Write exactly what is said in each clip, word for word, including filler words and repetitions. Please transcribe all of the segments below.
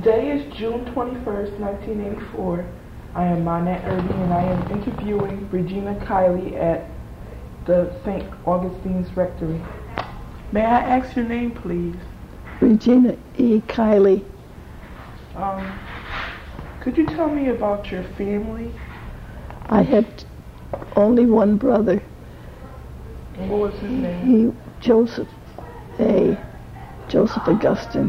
Today is June twenty-first, nineteen eighty-four. I am Monette Irby and I am interviewing Regina Kiley at the Saint Augustine's Rectory. May I ask your name, please? Regina E. Kiley. Um, could you tell me about your family? I had only one brother. And what was his name? He, Joseph A. Joseph Augustine.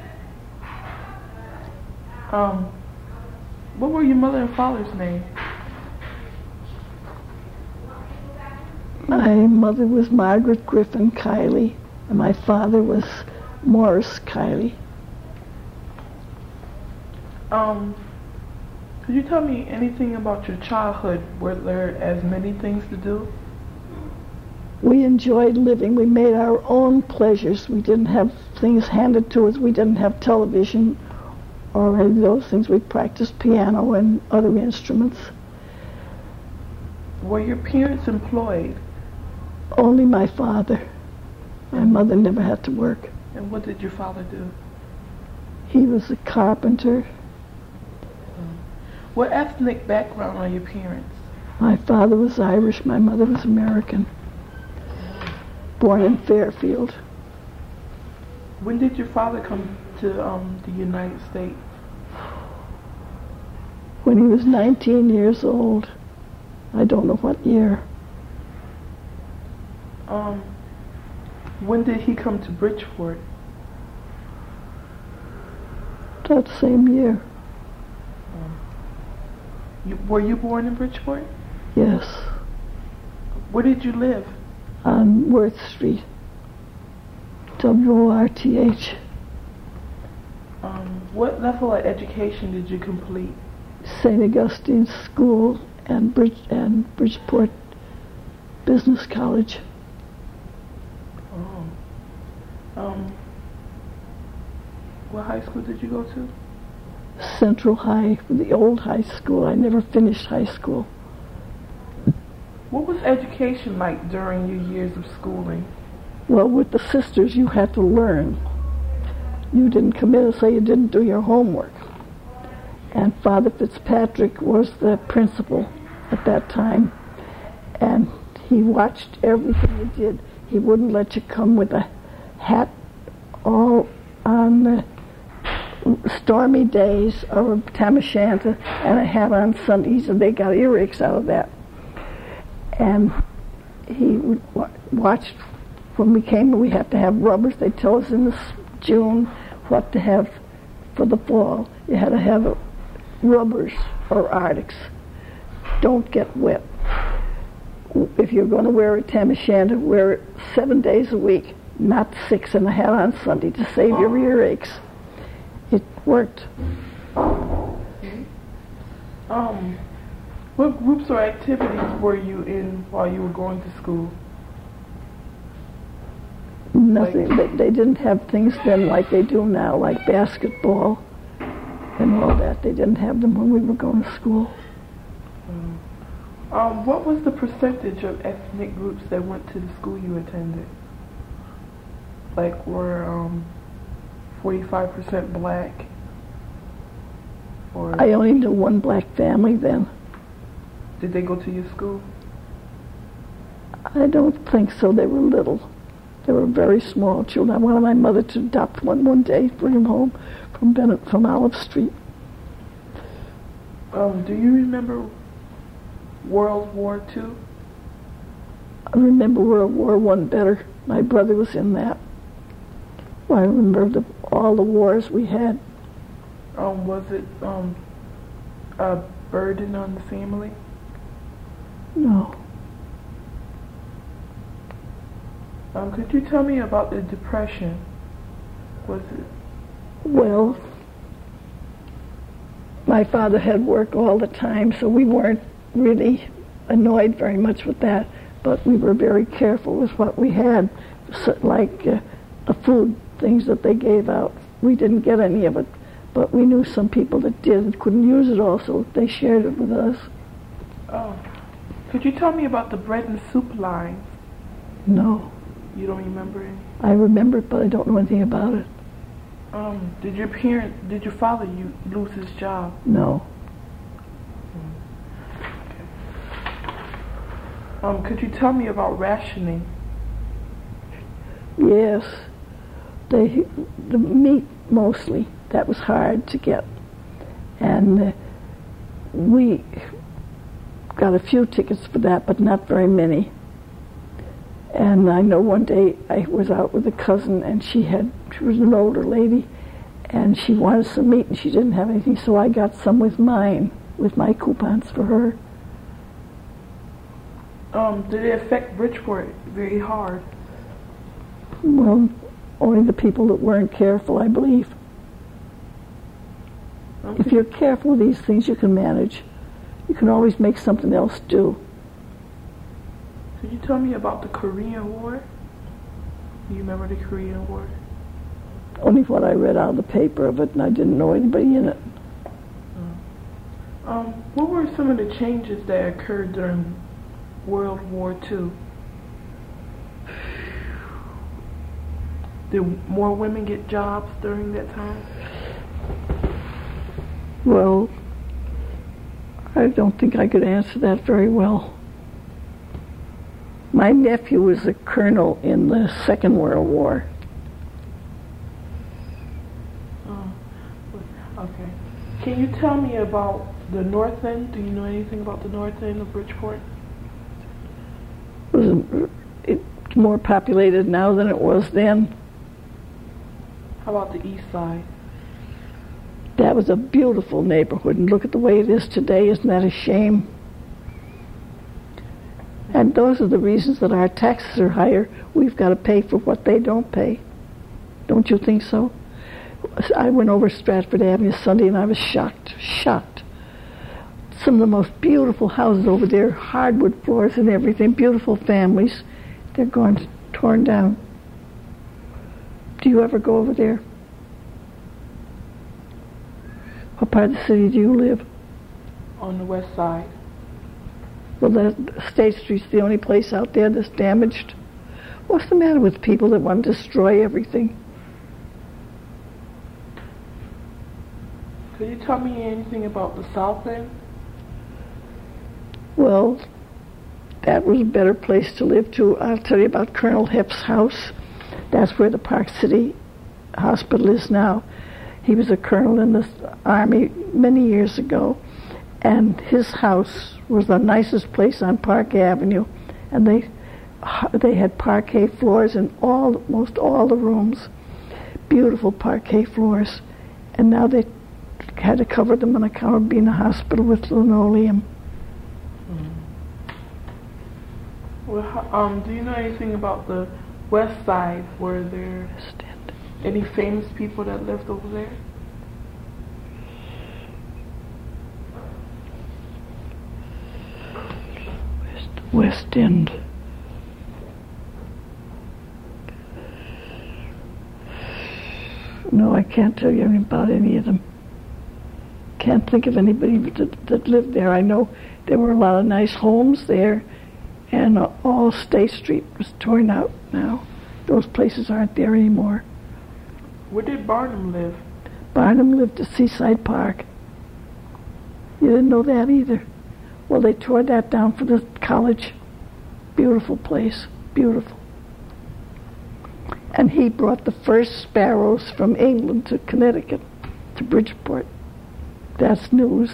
Um, what were your mother and father's names? My mother was Margaret Griffin Kiley, and my father was Morris Kiley. Um, could you tell me anything about your childhood? Were there as many things to do? We enjoyed living. We made our own pleasures. We didn't have things handed to us. We didn't have television or any of those things. We practiced piano and other instruments. Were your parents employed? Only my father. My mother never had to work. And what did your father do? He was a carpenter. What ethnic background are your parents? My father was Irish. My mother was American. Born in Fairfield. When did your father come to um, the United States? When he was nineteen years old. I don't know what year. Um, when did he come to Bridgeport? That same year. Um, you, were you born in Bridgeport? Yes. Where did you live? On Worth Street. W O R T H. Um, what level of education did you complete? Saint Augustine's School and, Bridge, and Bridgeport Business College. Oh. Um, what high school did you go to? Central High, the old high school. I never finished high school. What was education like during your years of schooling? Well, with the sisters, you had to learn. You didn't come in and say you didn't do your homework. And Father Fitzpatrick was the principal at that time. And he watched everything you did. He wouldn't let you come with a hat all on the stormy days or tam o' shanter and a hat on Sundays, and they got earaches out of that. And he would wa- watch when we came. We had to have rubbers. They'd tell us in the June what to have for the fall. You had to have uh, rubbers or arctics. Don't get wet. If you're going to wear a tam o' shanter, wear it seven days a week, not six, and a hat on Sunday to save your earaches. It worked. Um, what groups or activities were you in while you were going to school? Nothing. They, they didn't have things then like they do now, like basketball and all that. They didn't have them when we were going to school. Um, um, what was the percentage of ethnic groups that went to the school you attended? Like, were um, forty-five percent black? Or I only knew one black family then. did they go to your school? I don't think so. They were little. They were very small children. I wanted my mother to adopt one one day, bring him home from Bennett, from Olive Street. Um, do you remember World War Two? I remember World War One better. My brother was in that. I remember the, all the wars we had. Um, was it um, a burden on the family? No. Um, could you tell me about the Depression? Was it? Well, my father had work all the time, so we weren't really annoyed very much with that, but we were very careful with what we had, so, like uh, the food things that they gave out. We didn't get any of it, but we knew some people that did and couldn't use it all, so they shared it with us. Oh. Could you tell me about the bread and soup lines? No. You don't remember any? I remember it, but I don't know anything about it. Um, did your parent, did your father you lose his job? No. Um, could you tell me about rationing? Yes. They, the meat mostly, that was hard to get. And uh, we got a few tickets for that, but not very many. And I know one day I was out with a cousin, and she had, she was an older lady, and she wanted some meat, and she didn't have anything, so I got some with mine, with my coupons for her. Um, did it affect Bridgeport very hard? Well, only the people that weren't careful, I believe. Okay. If you're careful with these things, you can manage. You can always make something else do. Could you tell me about the Korean War? Do you remember the Korean War? Only what I read out of the paper of it, and I didn't know anybody in it. Um, what were some of the changes that occurred during World War Two? Did more women get jobs during that time? Well, I don't think I could answer that very well. My nephew was a colonel in the Second World War. Oh, okay. Can you tell me about the North End? Do you know anything about the North End of Bridgeport? Was it more populated now than it was then? How about the East Side? That was a beautiful neighborhood, and look at the way it is today. Isn't that a shame? And those are the reasons that our taxes are higher. We've got to pay for what they don't pay. Don't you think so? I went over Stratford Avenue Sunday, and I was shocked, shocked. Some of the most beautiful houses over there, hardwood floors and everything, beautiful families, they're gone, torn down. Do you ever go over there? What part of the city do you live? On the West Side. Well, the State Street's the only place out there that's damaged. What's the matter with people that want to destroy everything? Could you tell me anything about the South End? Well, that was a better place to live too. I'll tell you about Colonel Hep's house. That's where the Park City Hospital is now. He was a colonel in the Army many years ago, and his house was the nicest place on Park Avenue, and they they had parquet floors in all most all the rooms, beautiful parquet floors, and now they had to cover them on account of being a hospital with linoleum. Well, um, do you know anything about the West Side? Were there any famous people that lived over there? West, West End. No, I can't tell you about any of them. Can't think of anybody that, that lived there. I know there were a lot of nice homes there, and uh, all State Street was torn out now. Those places aren't there anymore. Where did Barnum live? Barnum lived at Seaside Park. You didn't know that either. Well, they tore that down for the college. Beautiful place, beautiful. And he brought the first sparrows from England to Connecticut, to Bridgeport. That's news.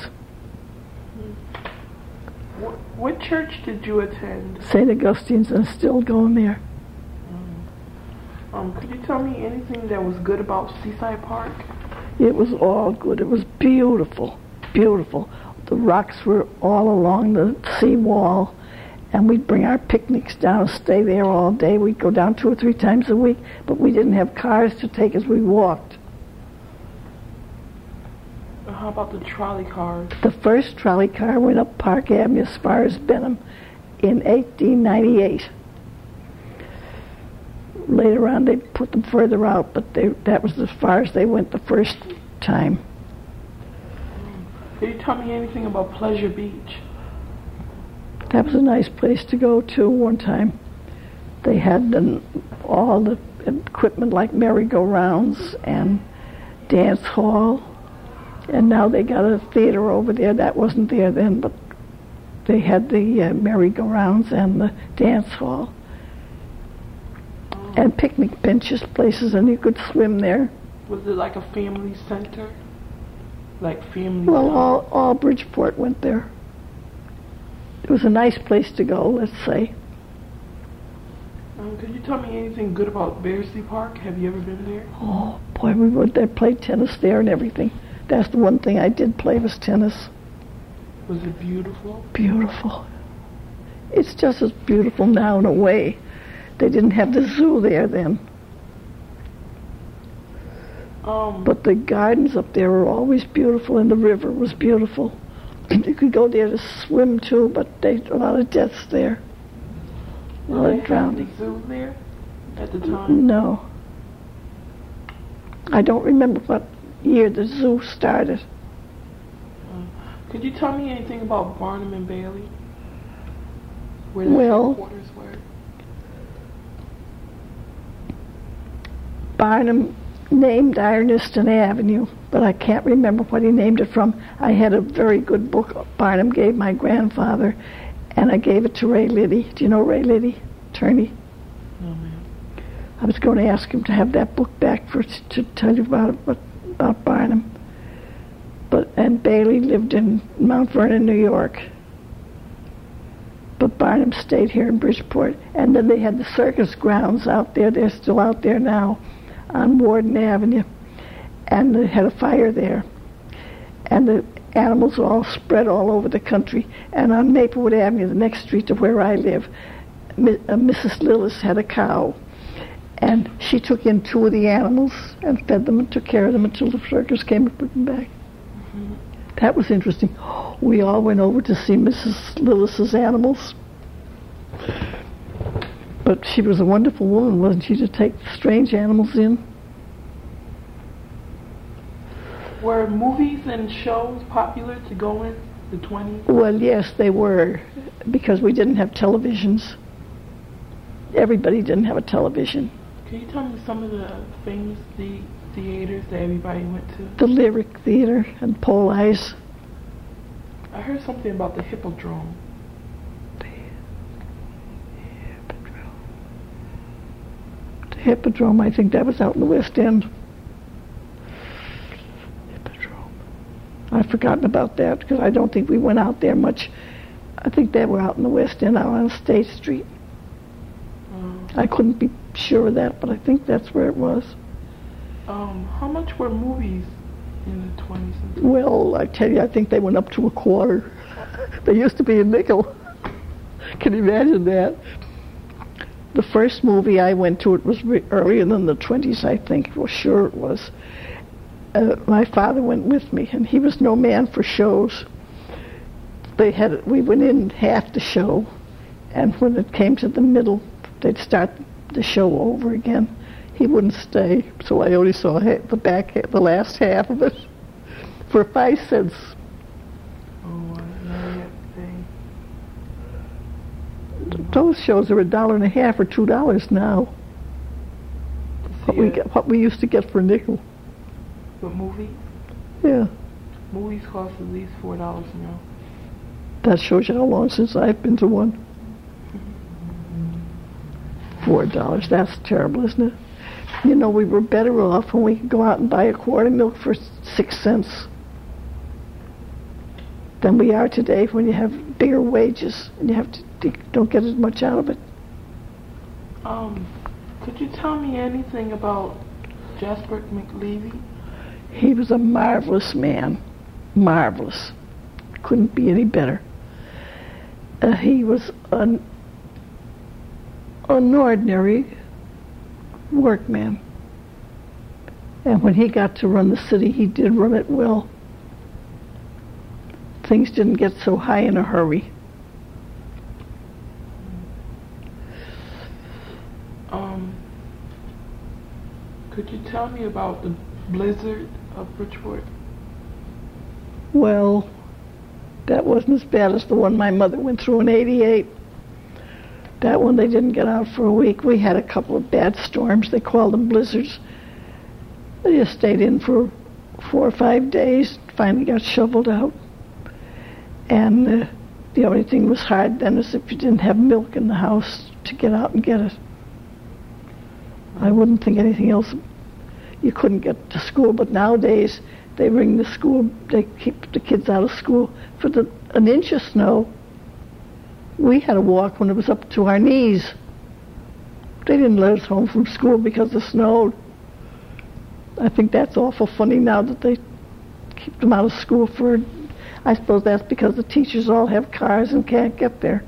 What, what church did you attend? Saint Augustine's, and still going there. Mm. Um, could you tell me anything that was good about Seaside Park? It was all good. It was beautiful, beautiful. The rocks were all along the sea wall, and we'd bring our picnics down and stay there all day. We'd go down two or three times a week, but we didn't have cars to take us. We walked. How about the trolley cars? The first trolley car went up Park Avenue as far as Benham in eighteen ninety-eight. Later on, they put them further out, but they, that was as far as they went the first time. Can you tell me anything about Pleasure Beach? That was a nice place to go to one time. They had um, all the equipment like merry-go-rounds, and dance hall, and now they got a theater over there. That wasn't there then, but they had the uh, merry-go-rounds and the dance hall. Oh. And picnic benches, places, and you could swim there. Was it like a family center? Like family Well, center? all, all Bridgeport went there. It was a nice place to go, let's say. Um, could you tell me anything good about Bearsley Park? Have you ever been there? Oh, boy, we went there, played tennis there and everything. That's the one thing I did play was tennis. Was it beautiful? Beautiful. It's just as beautiful now in a way. They didn't have the zoo there then. Um, But the gardens up there were always beautiful, and the river was beautiful. You could go there to swim too, but they a lot of deaths there. A lot did of they have drowning. the zoo there at the time? No. I don't remember what year the zoo started. Could you tell me anything about Barnum and Bailey? Where their Well- headquarters were? Barnum named Ironiston Avenue, but I can't remember what he named it from. I had a very good book Barnum gave my grandfather, and I gave it to Ray Liddy. Do you know Ray Liddy, attorney? No, ma'am. I was going to ask him to have that book back for to tell you about it, but about Barnum. But and Bailey lived in Mount Vernon, New York. But Barnum stayed here in Bridgeport, and then they had the circus grounds out there. They're still out there now, on Warden Avenue, and they had a fire there, and the animals were all spread all over the country. And on Maplewood Avenue, the next street to where I live, Mi- uh, Missus Lillis had a cow, and she took in two of the animals and fed them and took care of them until the circus came and put them back. Mm-hmm. That was interesting. We all went over to see Missus Lillis's animals. But she was a wonderful woman, wasn't she, to take strange animals in? Were movies and shows popular to go in the twenties? Well, yes, they were, because we didn't have televisions. Everybody didn't have a television. Can you tell me some of the famous the- theaters that everybody went to? The Lyric Theater and Pole Eyes. I heard something about the Hippodrome. The Hippodrome, I think that was out in the West End. Hippodrome. I've forgotten about that because I don't think we went out there much. I think they were out in the West End, out on State Street. Um, I couldn't be sure of that, but I think that's where it was. um, how much were movies in the twenties and thirties? Well, I tell you, I think they went up to a quarter. They used to be a nickel. Can you imagine that? The first movie I went to, it was re- earlier than the twenties, I think. Well, sure it was. Uh, my father went with me, and he was no man for shows. They had we went in half the show, and when it came to the middle, they'd start the show over again. He wouldn't stay, so I only saw ha- the back, ha- the last half of it, for five cents. Oh, I know that thing. Those shows are a dollar and a half or two dollars now. What we get, what we used to get for a nickel. But movies? Yeah, Movies cost at least four dollars now. that shows you how long since I've been to one. Four dollars. That's terrible, isn't it? You know, we were better off when we could go out and buy a quart of milk for six cents than we are today when you have bigger wages and you have to you don't get as much out of it. Um, could you tell me anything about Jasper McLeavy? He was a marvelous man, marvelous. Couldn't be any better. Uh, he was an, an ordinary workman. And when he got to run the city, he did run it well. Things didn't get so high in a hurry. Um, could you tell me about the blizzard of Bridgeport? Well, that wasn't as bad as the one my mother went through in eighty-eight. That one they didn't get out for a week. We had a couple of bad storms. They called them blizzards. They just stayed in for four or five days, finally got shoveled out. And uh, the only thing was hard then is if you didn't have milk in the house to get out and get it. I wouldn't think anything else. You couldn't get to school, but nowadays they bring the school, they keep the kids out of school for the, an inch of snow. We had to walk when it was up to our knees. They didn't let us home from school because it snowed. I think that's awful funny now that they keep them out of school for, I suppose that's because the teachers all have cars and can't get there.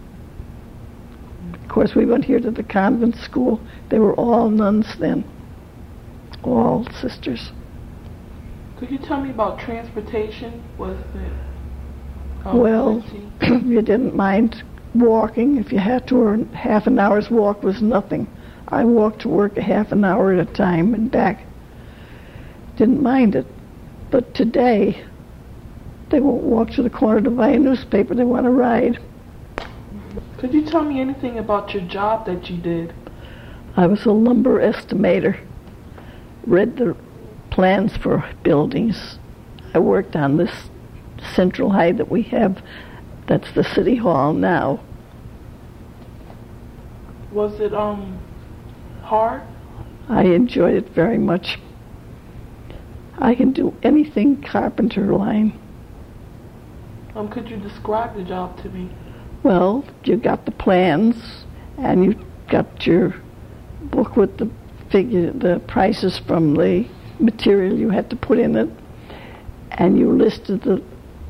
Of course, we went here to the convent school. They were all nuns then, all sisters. Could you tell me about transportation? Was it um, well, you didn't mind walking if you had to, or half an hour's walk was nothing. I walked to work a half an hour at a time and back. Didn't mind it. But today, they won't walk to the corner to buy a newspaper. They want to ride. Could you tell me anything about your job that you did? I was a lumber estimator. Read the plans for buildings. I worked on this central high that we have. That's the city hall now. Was it um hard? I enjoyed it very much. I can do anything carpenter line. Um, could you describe the job to me? Well, you got the plans, and you got your book with the figure, the prices from the material you had to put in it, and you listed the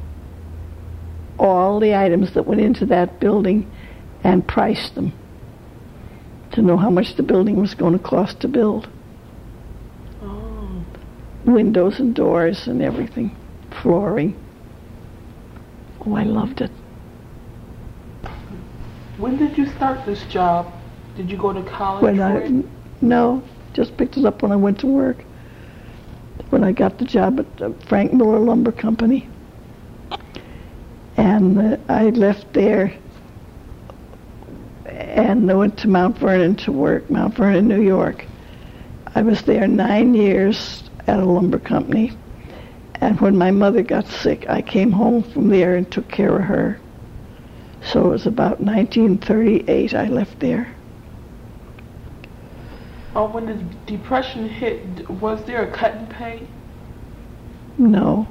all the items that went into that building and priced them to know how much the building was going to cost to build. Oh. Windows and doors and everything, flooring. Oh, I loved it. When did you start this job? Did you go to college When for I, it? No, just picked it up when I went to work. When I got the job at the Frank Miller Lumber Company. And uh, I left there and I went to Mount Vernon to work, Mount Vernon, New York. I was there nine years at a lumber company. And when my mother got sick, I came home from there and took care of her. So it was about nineteen thirty-eight I left there. Oh, when the Depression hit, was there a cut in pay? No.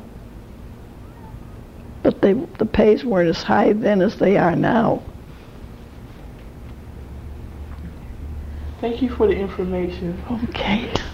But they, the pays weren't as high then as they are now. Thank you for the information. Okay.